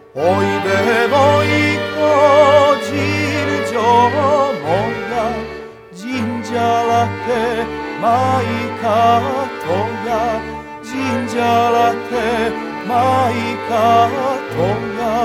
Oj devojko, đinđo moja, đinđala te majka tvoja, đinđala te majka tvoja.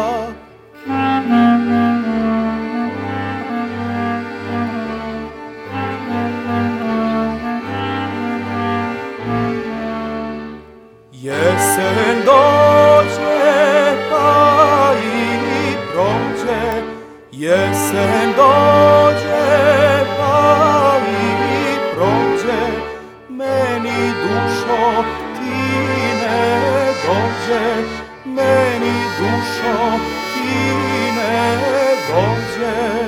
Jesen dođe pa i prođe, jesen dođe pa i prođe, meni dušo ti ne dođe, meni dušo ti ne dođe.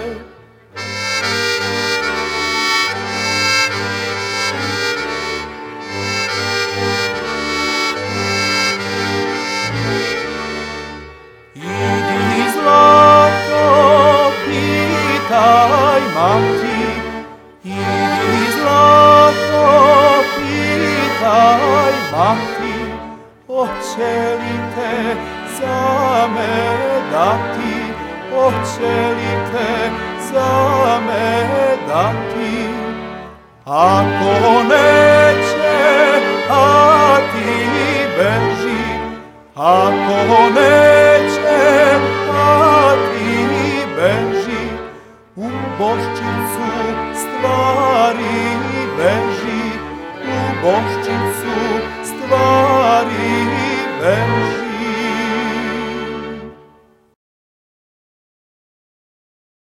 Pitaj mati, idi zlato, pitaj mati, hoće li te za me dati, hoće li te za me dati. Ako neće, a ti beži, ako neće, a ti beži, u Boščicu stvari veži, u Boščicu stvari veži.